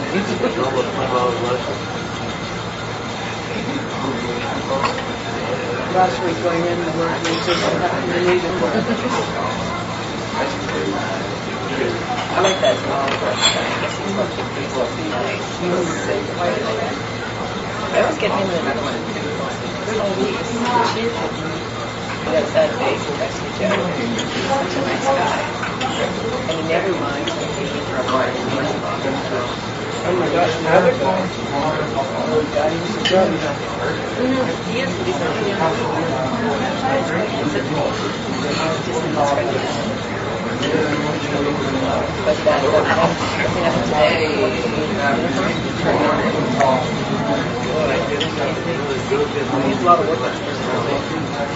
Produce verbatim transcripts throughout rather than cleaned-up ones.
Last week going in to work, we just happened to need it. I like that small person. I guess he's supposed to be supposed to be nice. He was sick quite a bit. I always get him in another one. Oh, he's the chief. He has that face next to Joe. He's such a nice guy. And he never minds when he's for a party. Oh my gosh, another guy. Oh, God, he was a drug. He is. He's something else. He's a but that doesn't happen today. He needs a lot of work on his personality.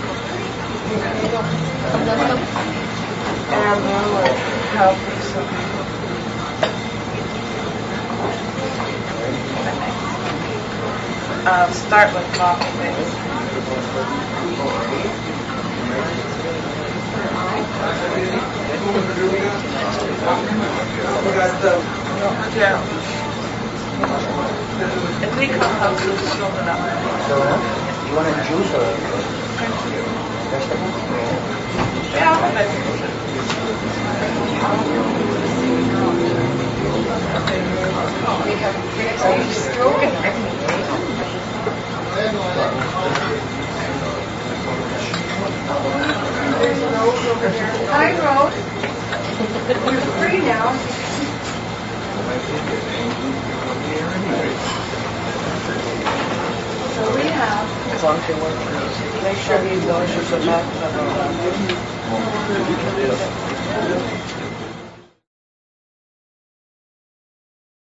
And then like help or something. Uh, start with coffee, maybe. Yeah. If we come home, we'll fill it up. You want a juice or vegetables? Yeah. There's a Rose over here. Hi, Rose. You're free now. So we have. As long as you're working. Make sure you go to the back of the